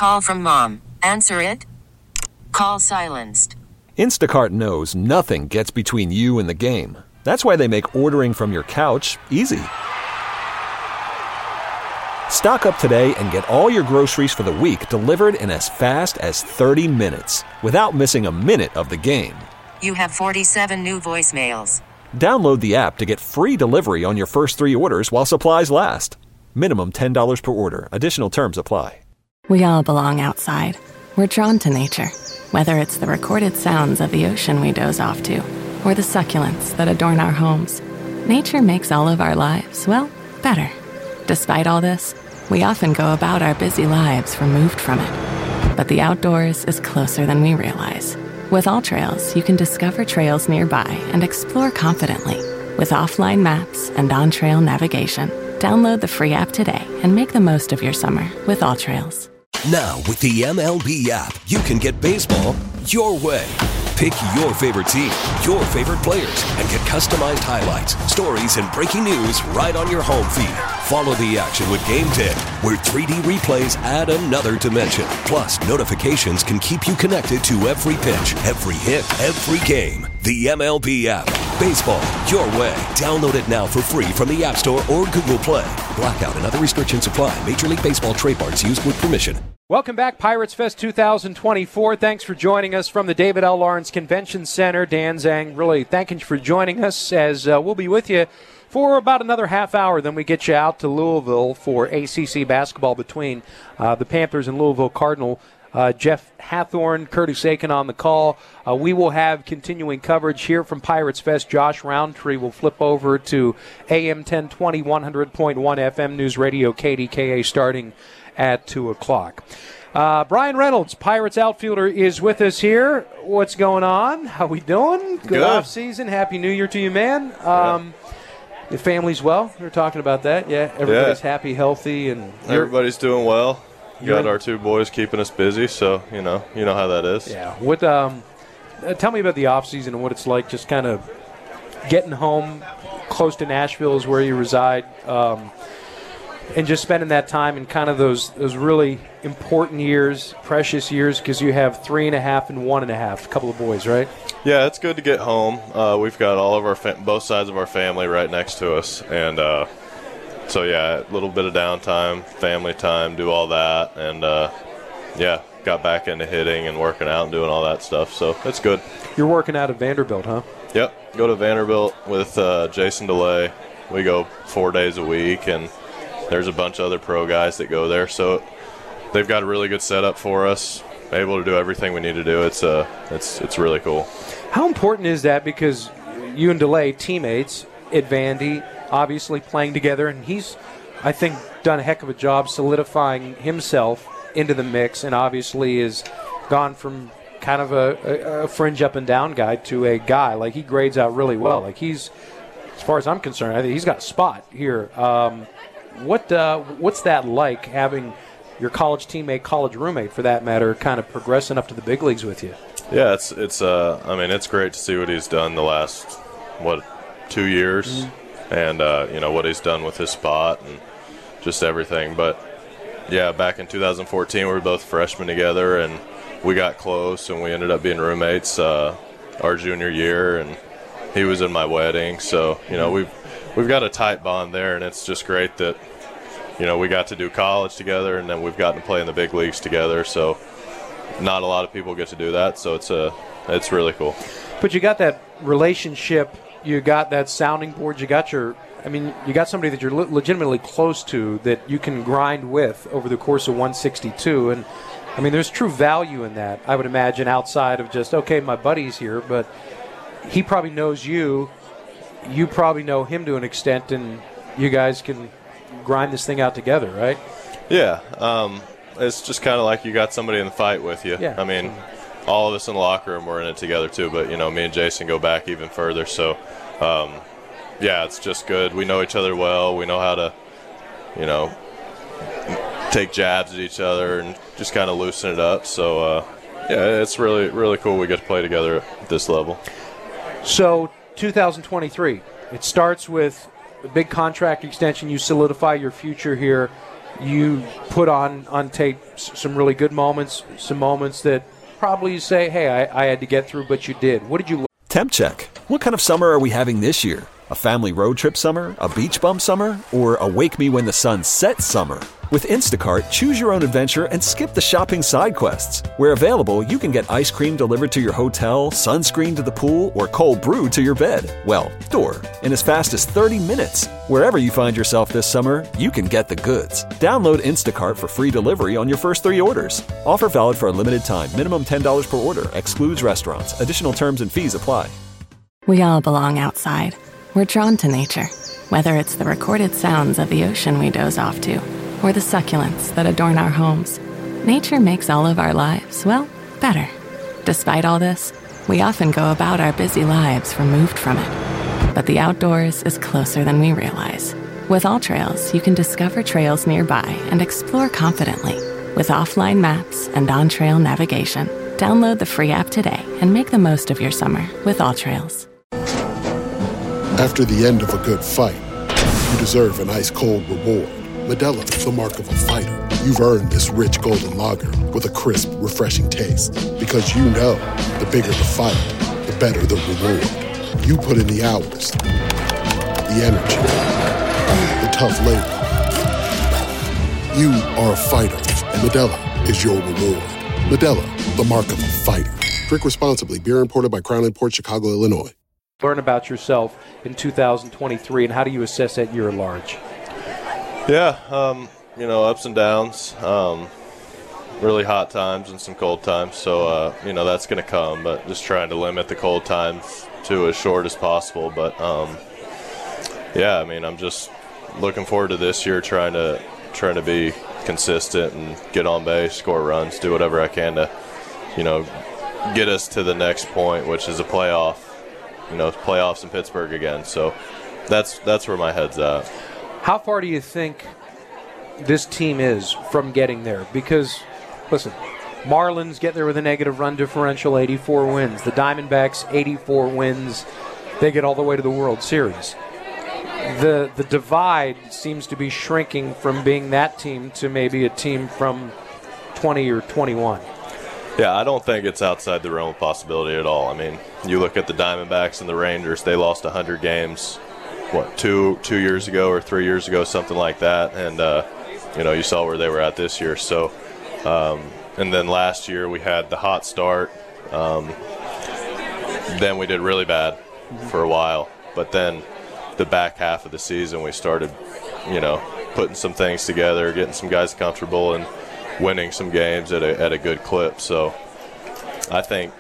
Call from mom. Answer it. Call silenced. Instacart knows nothing gets between you and the game. That's why they make ordering from your couch easy. Stock up today and get all your groceries for the week delivered in as fast as 30 minutes without missing a minute of the game. You have 47 new voicemails. Download the app to get free delivery on your first 3 orders while supplies last. Minimum $10 per order. Additional terms apply. We all belong outside. We're drawn to nature, whether it's the recorded sounds of the ocean we doze off to, or the succulents that adorn our homes. Nature makes all of our lives, well, better. Despite all this, we often go about our busy lives removed from it. But the outdoors is closer than we realize. With AllTrails, you can discover trails nearby and explore confidently. With offline maps and on-trail navigation, download the free app today and make the most of your summer with AllTrails. Now, with the MLB app, you can get baseball your way. Pick your favorite team, your favorite players, and get customized highlights, stories, and breaking news right on your home feed. Follow the action with Game Day, where 3D replays add another dimension. Plus, notifications can keep you connected to every pitch, every hit, every game. The MLB app. Baseball your way. Download it now for free from the App Store or Google Play. Blackout and other restrictions apply. Major League Baseball trademarks used with permission. Welcome back, Pirates Fest 2024. Thanks for joining us from the David L. Lawrence Convention Center. Dan Zhang, really thanking you for joining us, as we'll be with you for about another half hour. Then we get you out to Louisville for ACC basketball between the Panthers and Louisville Cardinal. Jeff Hathorn, Curtis Aiken on the call. We will have continuing coverage here from Pirates Fest. Josh Roundtree will flip over to AM 1020, 100.1 FM News Radio, KDKA, starting at 2 o'clock. Brian Reynolds, Pirates outfielder, is with us here. What's going on? How we doing? Good off season. Happy New Year to you, man. The family's well. We were talking about that. Yeah, everybody's happy, healthy, and everybody's doing well. Got our 2 boys keeping us busy, so you know how that is. Yeah. What? Tell me about the off season and what it's like. Just kind of getting home, close to Nashville is where you reside. And just spending that time in kind of those really important years, precious years, because you have 3.5 and 1.5, a couple of boys, right? Yeah, it's good to get home. We've got all of our both sides of our family right next to us, and so yeah, a little bit of downtime, family time, do all that, and got back into hitting and working out and doing all that stuff. So it's good. You're working out at Vanderbilt, huh? Yep, go to Vanderbilt with Jason DeLay. We go 4 days a week, and there's a bunch of other pro guys that go there, so they've got a really good setup for us. Able to do everything we need to do. It's really cool. How important is that? Because you and DeLay, teammates at Vandy, obviously playing together, and he's, I think, done a heck of a job solidifying himself into the mix, and obviously is gone from kind of a fringe up and down guy to a guy. Like, he grades out really well. Like, he's, as far as I'm concerned, I think he's got a spot here. What's that like, having your college teammate, college roommate for that matter, kind of progressing up to the big leagues with you? Yeah, it's great to see what he's done the last 2 years, and what he's done with his spot and just everything. But yeah, back in 2014 we were both freshmen together, and we got close, and we ended up being roommates our junior year, and he was in my wedding, so we've got a tight bond there, and it's just great that we got to do college together, and then we've gotten to play in the big leagues together. So not a lot of people get to do that, so it's really cool. But you got that relationship, you got that sounding board, you got somebody that you're legitimately close to that you can grind with over the course of 162, and there's true value in that, I would imagine, outside of just, okay, my buddy's here, but he probably knows you probably know him to an extent, and you guys can grind this thing out together, right? Yeah. It's just kind of like you got somebody in the fight with you. Yeah. All of us in the locker room, we're in it together too, but, me and Jason go back even further. So, it's just good. We know each other well. We know how to, take jabs at each other and just kind of loosen it up. So, it's really, really cool we get to play together at this level. So, 2023, it starts with a big contract extension. You solidify your future here. you put on tape some really good moments, some moments that probably you say, hey, I had to get through, but you did. What did you learn? Temp check. What kind of summer are we having this year? A family road trip summer? A beach bum summer? Or a wake me when the sun sets summer? With Instacart, choose your own adventure and skip the shopping side quests. Where available, you can get ice cream delivered to your hotel, sunscreen to the pool, or cold brew to your bed. Well, door. In as fast as 30 minutes. Wherever you find yourself this summer, you can get the goods. Download Instacart for free delivery on your first 3 orders. Offer valid for a limited time. Minimum $10 per order. Excludes restaurants. Additional terms and fees apply. We all belong outside. We're drawn to nature, whether it's the recorded sounds of the ocean we doze off to, or the succulents that adorn our homes. Nature makes all of our lives, well, better. Despite all this, we often go about our busy lives removed from it. But the outdoors is closer than we realize. With AllTrails, you can discover trails nearby and explore confidently. With offline maps and on-trail navigation, download the free app today and make the most of your summer with AllTrails. After the end of a good fight, you deserve an ice-cold reward. Modelo is the mark of a fighter. You've earned this rich golden lager with a crisp, refreshing taste. Because you know, the bigger the fight, the better the reward. You put in the hours, the energy, the tough labor. You are a fighter, and Modelo is your reward. Modelo, the mark of a fighter. Drink responsibly. Beer imported by Crown Imports, Chicago, Illinois. Learn about yourself in 2023, and how do you assess that year at large? Yeah, ups and downs, really hot times and some cold times. So, that's going to come, but just trying to limit the cold times to as short as possible. But, I'm just looking forward to this year, trying to be consistent and get on base, score runs, do whatever I can to, get us to the next point, which is a playoff. Playoffs in Pittsburgh again. So that's where my head's at. How far do you think this team is from getting there? Because, listen, Marlins get there with a negative run differential, 84 wins. The Diamondbacks, 84 wins. They get all the way to the World Series. The divide seems to be shrinking from being that team to maybe a team from 20 or 21. Yeah, I don't think it's outside the realm of possibility at all. I mean, you look at the Diamondbacks and the Rangers, they lost 100 games, two years ago or 3 years ago, something like that. And, you saw where they were at this year. So, and then last year we had the hot start. Then we did really bad for a while. But then the back half of the season we started, putting some things together, getting some guys comfortable, and winning some games at a good clip. So I think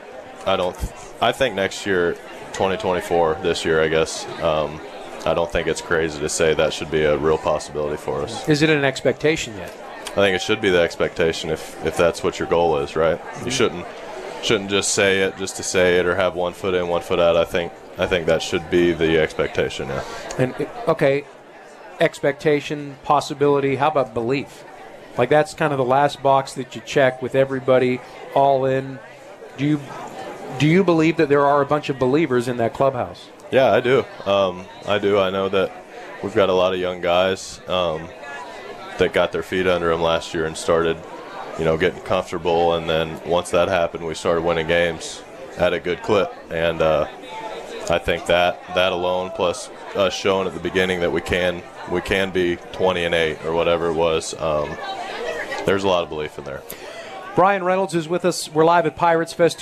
next year, 2024, this year, I guess, I don't think it's crazy to say that should be a real possibility for us. Is it an expectation yet? I think it should be the expectation if that's what your goal is, right? Mm-hmm. You shouldn't just say it just to say it or have one foot in, one foot out. I think that should be the expectation, yeah. And okay, expectation, possibility, how about belief? Like, that's kind of the last box that you check with everybody all in. Do you believe that there are a bunch of believers in that clubhouse? Yeah, I do. I know that we've got a lot of young guys that got their feet under them last year and started, getting comfortable. And then once that happened, we started winning games at a good clip. And I think that alone, plus us showing at the beginning that we can be 20-8 or whatever it was. There's a lot of belief in there. Bryan Reynolds is with us. We're live at Pirates Fest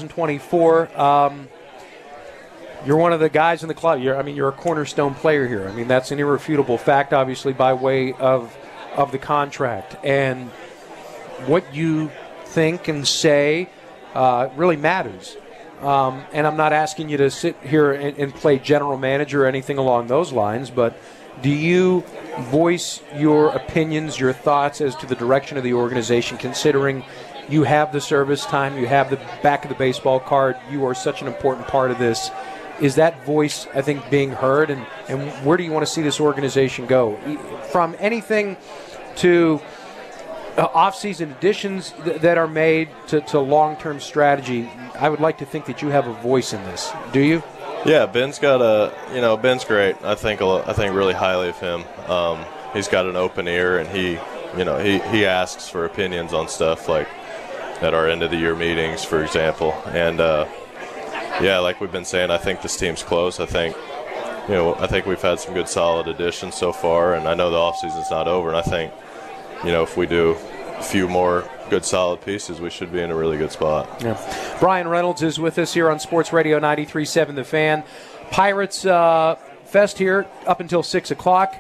2024. You're one of the guys in the club. You're a cornerstone player here. I mean, that's an irrefutable fact, obviously, by way of the contract. And what you think and say really matters. And I'm not asking you to sit here and play general manager or anything along those lines, but do you voice your opinions, your thoughts as to the direction of the organization, considering you have the service time, you have the back of the baseball card, you are such an important part of this? Is that voice, I think, being heard? And where do you want to see this organization go? From anything to off-season additions that are made to long-term strategy, I would like to think that you have a voice in this. Do you? Yeah, Ben's got Ben's great. I think really highly of him. He's got an open ear, and he asks for opinions on stuff like at our end of the year meetings, for example. And like we've been saying, I think this team's close. I think we've had some good solid additions so far, and I know the offseason's not over, and I think, if we do a few more good solid pieces, we should be in a really good spot. Yeah. Brian Reynolds is with us here on Sports Radio 93.7 The Fan. Pirates Fest here up until 6 o'clock.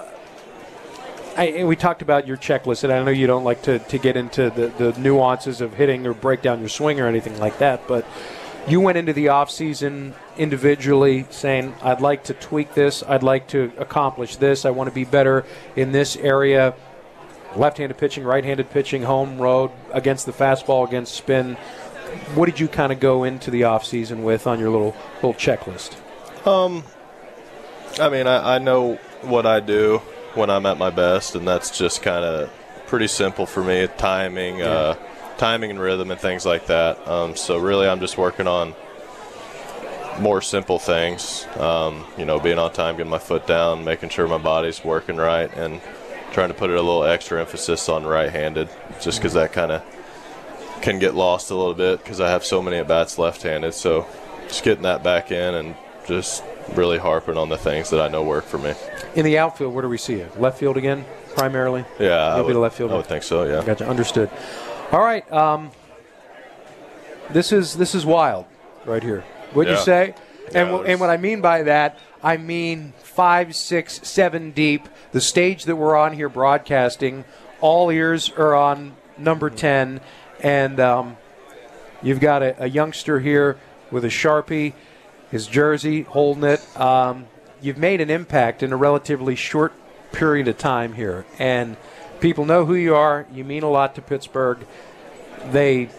We talked about your checklist, and I know you don't like to get into the nuances of hitting or break down your swing or anything like that, but you went into the offseason individually saying, I'd like to tweak this, I'd like to accomplish this, I want to be better in this area. Left-handed pitching, right-handed pitching, home, road, against the fastball, against spin. What did you kind of go into the offseason with on your little checklist? I know what I do when I'm at my best, and that's just kind of pretty simple for me. Timing and rhythm and things like that. So really I'm just working on more simple things, being on time, getting my foot down, making sure my body's working right, and trying to put a little extra emphasis on right-handed, just because that kind of can get lost a little bit because I have so many at-bats left-handed. So just getting that back in and just really harping on the things that I know work for me. In the outfield, where do we see you? Left field again, primarily? Yeah. You'll be the left fielder? I would think so, yeah. Gotcha, understood. All right, this is wild right here. Wouldn't you say? And what I mean by that, I mean 5, 6, 7 deep. The stage that we're on here broadcasting, all ears are on number 10, and you've got a youngster here with a Sharpie, his jersey, holding it. You've made an impact in a relatively short period of time here, and people know who you are. You mean a lot to Pittsburgh. They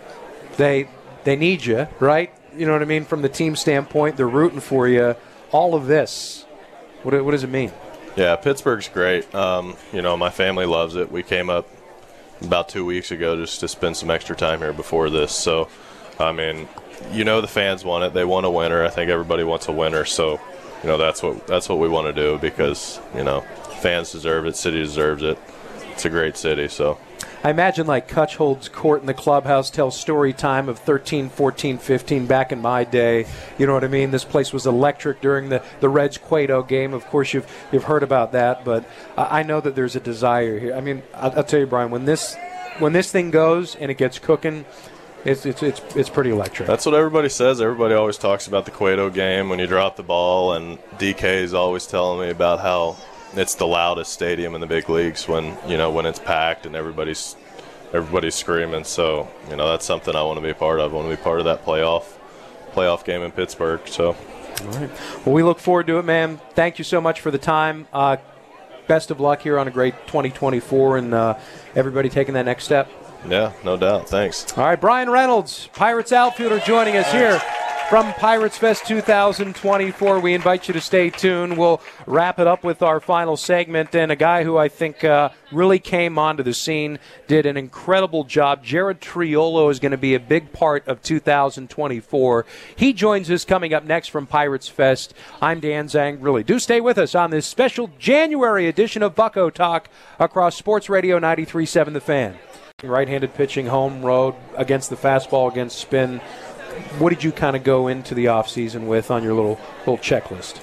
need you, right? You know what I mean? From the team standpoint, they're rooting for you. All of this, what does it mean? Yeah, Pittsburgh's great. My family loves it. We came up about 2 weeks ago just to spend some extra time here before this. So, the fans want it. They want a winner. I think everybody wants a winner. So, that's what we want to do because, fans deserve it. City deserves it. It's a great city, so. I imagine like Kutch holds court in the clubhouse, tells story time of 13, 14, 15 back in my day. You know what I mean? This place was electric during the Reds-Cueto game. Of course, you've heard about that, but I know that there's a desire here. I mean, I'll tell you, Brian, when this thing goes and it gets cooking, it's pretty electric. That's what everybody says. Everybody always talks about the Cueto game when you drop the ball, and DK is always telling me about how it's the loudest stadium in the big leagues when it's packed and everybody's screaming. So, that's something I want to be a part of. I want to be part of that playoff game in Pittsburgh. So, all right. Well, we look forward to it, man. Thank you so much for the time. Best of luck here on a great 2024 and everybody taking that next step. Yeah, no doubt. Thanks. All right, Brian Reynolds, Pirates outfielder, joining us here from Pirates Fest 2024. We invite you to stay tuned. We'll wrap it up with our final segment, and a guy who I think really came onto the scene, did an incredible job. Jared Triolo is going to be a big part of 2024. He joins us coming up next from Pirates Fest. I'm Dan Zangrili. Do stay with us on this special January edition of Bucko Talk across Sports Radio 93.7 The Fan. Right-handed pitching, home, road, against the fastball, against spin. What did you kind of go into the offseason with on your little checklist?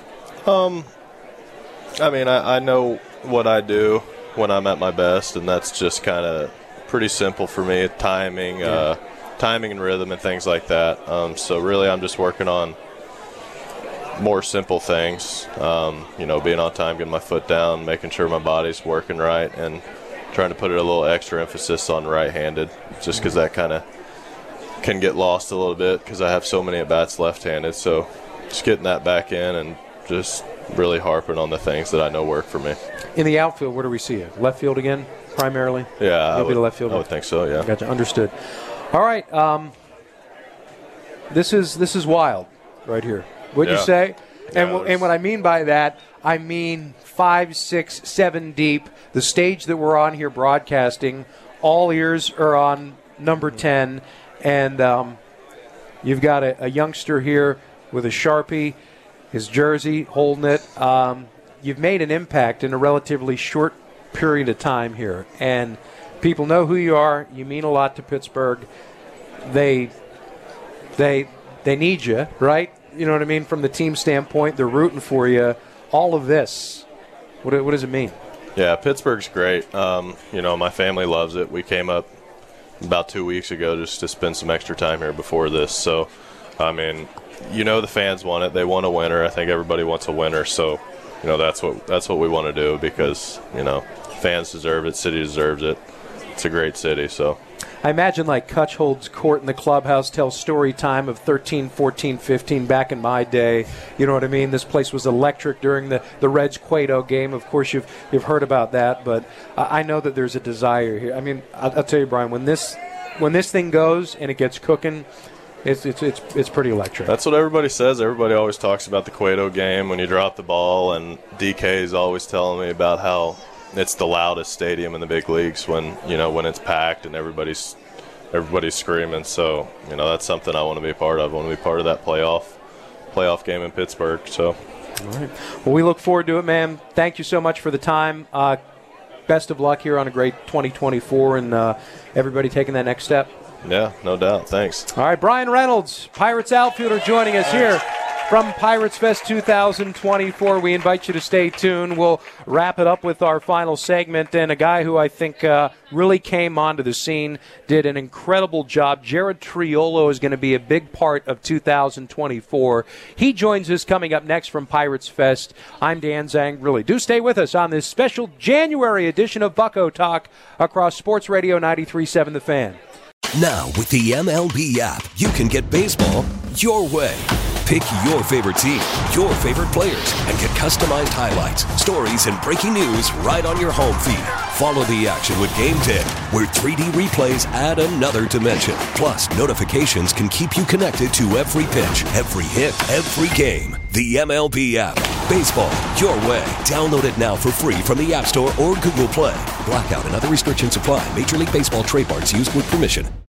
I know what I do when I'm at my best, and that's just kind of pretty simple for me. Timing and rhythm and things like that. So really I'm just working on more simple things. Being on time, getting my foot down, making sure my body's working right, and trying to put a little extra emphasis on right-handed, just because that kind of can get lost a little bit because I have so many at-bats left-handed. So just getting that back in and just really harping on the things that I know work for me. In the outfield, where do we see you? Left field again, primarily? Yeah, You'll be the left fielder? I would think so, yeah. Gotcha, understood. All right, this is wild right here. Wouldn't you say? And what I mean by that, I mean 5, 6, 7 deep. The stage that we're on here broadcasting, all ears are on number 10. And you've got a youngster here with a Sharpie, his jersey, holding it. You've made an impact in a relatively short period of time here, and people know who you are. You mean a lot to Pittsburgh. They need you, right? You know what I mean? From the team standpoint, they're rooting for you. All of this, what does it mean? Yeah, Pittsburgh's great. My family loves it. We came up about 2 weeks ago just to spend some extra time here before this. So, the fans want it. They want a winner. I think everybody wants a winner. So, that's what we want to do because, fans deserve it. City deserves it. It's a great city, so. I imagine like Kutch holds court in the clubhouse, tells story time of 13, 14, 15 back in my day. You know what I mean? This place was electric during the Reds-Cueto game. Of course, you've heard about that, but I know that there's a desire here. I mean, I'll tell you, Brian, when this thing goes and it gets cooking, it's pretty electric. That's what everybody says. Everybody always talks about the Cueto game when you drop the ball, and DK is always telling me about how it's the loudest stadium in the big leagues when it's packed and everybody's screaming. So, that's something I want to be a part of. I want to be part of that playoff game in Pittsburgh. So, all right. Well, we look forward to it, man. Thank you so much for the time. Best of luck here on a great 2024 and everybody taking that next step. Yeah, no doubt. Thanks. All right, Brian Reynolds, Pirates outfielder, joining us here from Pirates Fest 2024. We invite you to stay tuned. We'll wrap it up with our final segment. And a guy who I think really came onto the scene, did an incredible job. Jared Triolo is going to be a big part of 2024. He joins us coming up next from Pirates Fest. I'm Dan Zang. Really, do stay with us on this special January edition of Bucko Talk across Sports Radio 93.7 The Fan. Now, with the MLB app, you can get baseball your way. Pick your favorite team, your favorite players, and get customized highlights, stories, and breaking news right on your home feed. Follow the action with Game Day, where 3D replays add another dimension. Plus, notifications can keep you connected to every pitch, every hit, every game. The MLB app. Baseball your way. Download it now for free from the App Store or Google Play. Blackout and other restrictions apply. Major League Baseball trademarks used with permission.